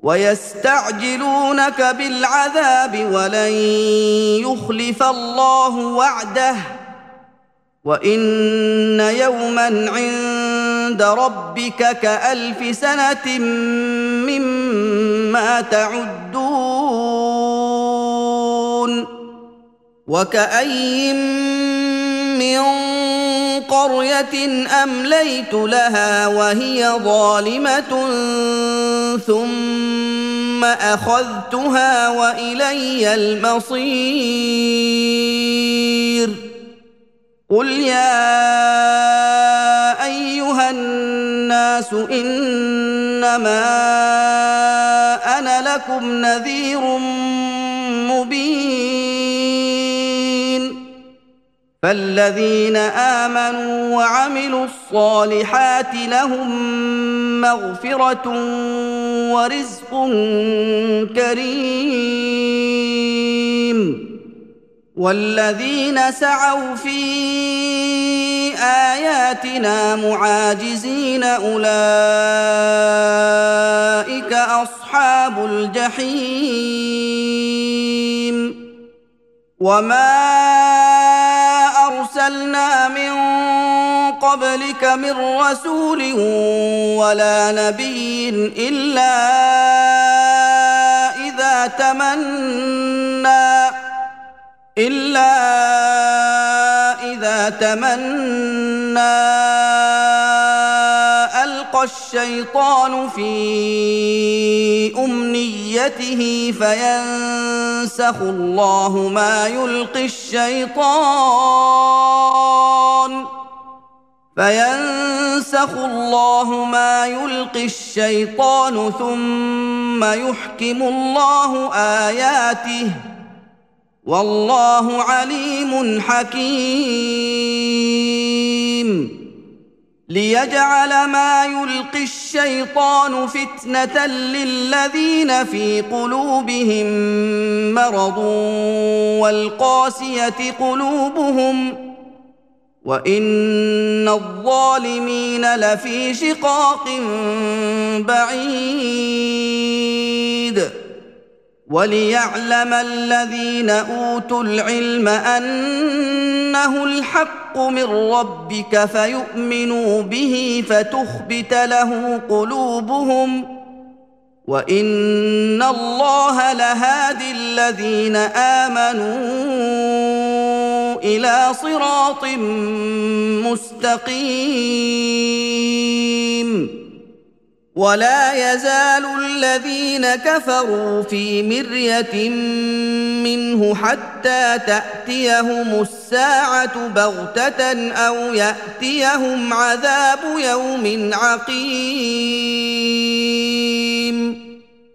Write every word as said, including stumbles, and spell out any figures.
ويستعجلونك بالعذاب ولن يخلف الله وعده وإن يوما عند ربك كألف سنة مما تعدون وكأي من قرية أمليت لها وهي ظالمة ثم أخذتها وإلي المصير قل يا أيها الناس إنما أنا لكم نذير مبين فالذين آمنوا وعملوا الصالحات لهم مغفرة ورزق كريم والذين سعوا في آياتنا معاجزين أولئك أصحاب الجحيم وما أرسلنا من قبلك من رسول ولا نبي إلا إذا تمنى إلا إذا تمنى ألقى الشيطان في أمنيته فينسخ الله ما يلقي الشيطان فينسخ الله ما يلقي الشيطان ثم يحكم الله آياته والله عليم حكيم ليجعل ما يلقي الشيطان فتنة للذين في قلوبهم مرض والقاسية قلوبهم وإن الظالمين لفي شقاق بعيد وليعلم الذين أوتوا العلم أنه الحق من ربك فيؤمنوا به فتخبت له قلوبهم وإن الله لهادي الذين آمنوا إلى صراط مستقيم ولا يزال الذين كفروا في مرية منه حتى تأتيهم الساعة بغتة أو يأتيهم عذاب يوم عقيم